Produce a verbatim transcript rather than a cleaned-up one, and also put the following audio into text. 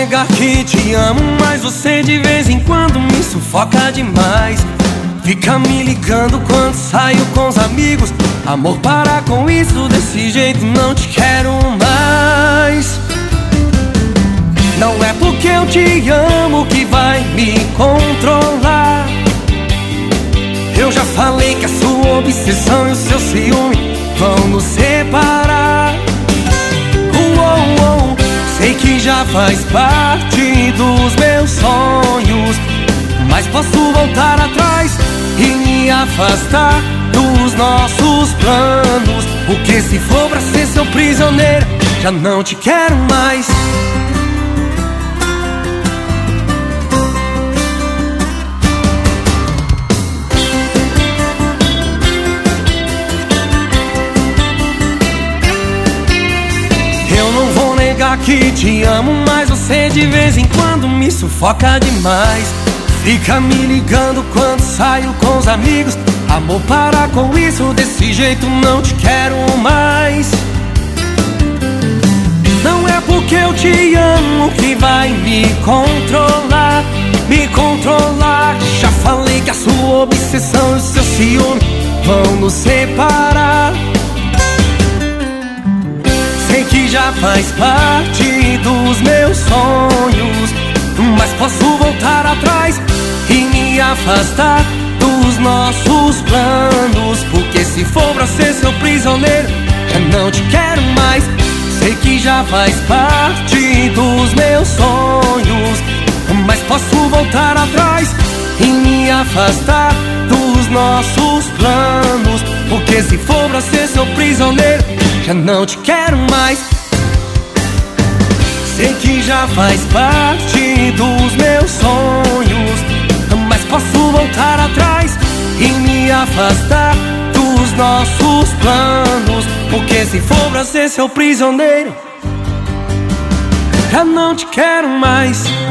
negar que te amo, mas você de vez em quando me sufoca demais. Fica me ligando quando saio com os amigos. Amor, para com isso, desse jeito não te quero mais. Não é porque eu te amo que vai me controlar. Eu já falei que a sua obsessão e o seu ciúme vão nos separar. Uou, uou, sei que já faz parte dos meus sonhos, mas posso voltar atrás e me afastar dos nossos planos. Porque se for pra ser seu prisioneiro, já não te quero mais. Eu não vou negar que te amo, mas você de vez em quando me sufoca demais. Fica me ligando quando saio com os amigos. Amor, para com isso, desse jeito não te quero mais. Não é porque eu te amo que vai me controlar, me controlar. Já falei que a sua obsessão e o seu ciúme vão nos separar. Sei que já faz parte dos meus sonhos, mas posso voltar atrás e me afastar dos nossos planos. Porque se for pra ser seu prisioneiro, já não te quero mais. Sei que já faz parte dos meus sonhos, mas posso voltar atrás e me afastar dos nossos planos. Porque se for pra ser seu prisioneiro, já não te quero mais. Sei que já faz parte dos meus sonhos, mas posso voltar atrás e me afastar dos nossos planos. Porque se for pra ser seu prisioneiro, já não te quero mais.